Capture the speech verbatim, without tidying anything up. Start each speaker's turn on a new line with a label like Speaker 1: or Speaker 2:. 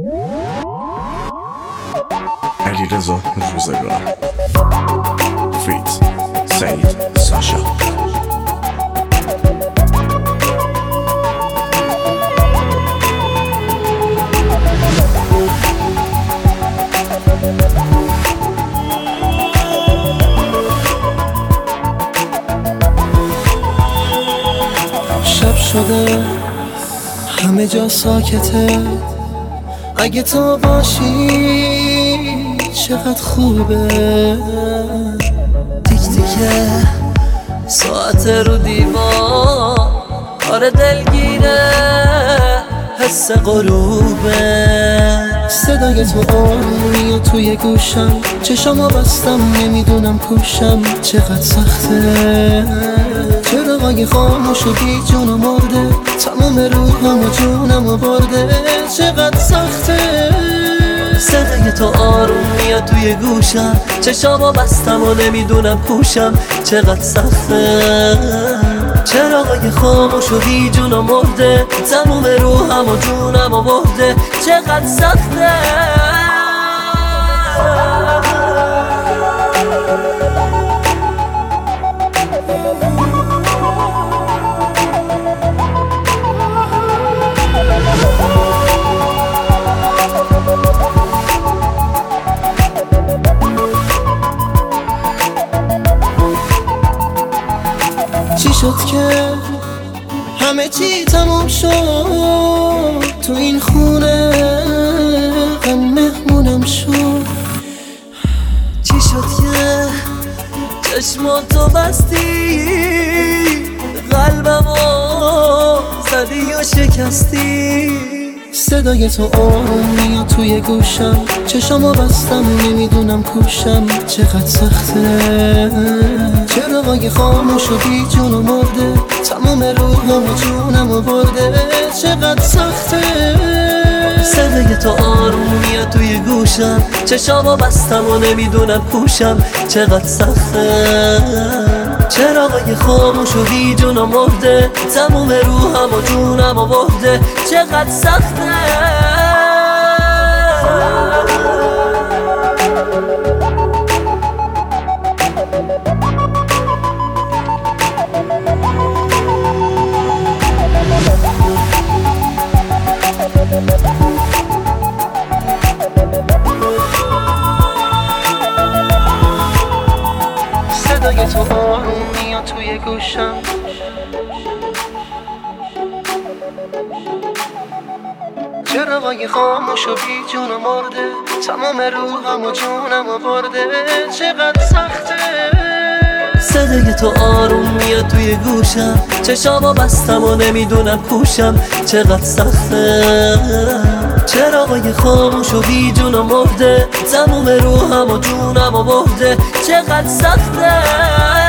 Speaker 1: علیرضا روزگار فیت سعید ساشا
Speaker 2: شب شده همه جا ساکته، اگه تو باشی چقدر خوبه. تیک تیکه ساعت رو دیوار، آره دلگیره حس غروبه. صدای تو آروم میاد توی گوشم، چشامو بستم نمیدونم کوشم. چقدر سخته چراغای خاموش و بی جون و مرده، تمام روحم و جونم و برده. چقدر سخته صدای تو آروم میاد توی گوشم، چشامو بستم و نمیدونم کوشم. چقدر سخته چراغای خاموش و بی جون و مرده، تمام روحم و جونم و برده. چقدر سخته چی شد که همه چی تموم شد؟ تو این خونه غم مهمونم شد. چی شد که چشماتو بستی، قلبمو زدی و شکستی؟ صدای تو آروم میاد توی گوشم، چشامو بستم نمیدونم کوشم. چقدر سخته چراغای خاموش و بی جون و مرده، تمام روحم و جونم و برده. چقدر سخته صدای تو آروم میاد توی گوشم، چشامو بستم و نمیدونم کوشم. چقدر سخته چراغای خاموش و بی جون و مرده، تمام روحم و جونم و برده. چقدر سخته صدای تو آروم میاد توی گوشم، چراغای خاموش و بی جون و مرده، تمام روحم و جونم و برده. چقدر سخته صدای تو آروم میاد توی گوشم، چشامو بستم و نمیدونم کوشم. چقدر سخته چراغای خاموش و بی جون و مرده، تمام روحم و جونم و برده. چقدر سخته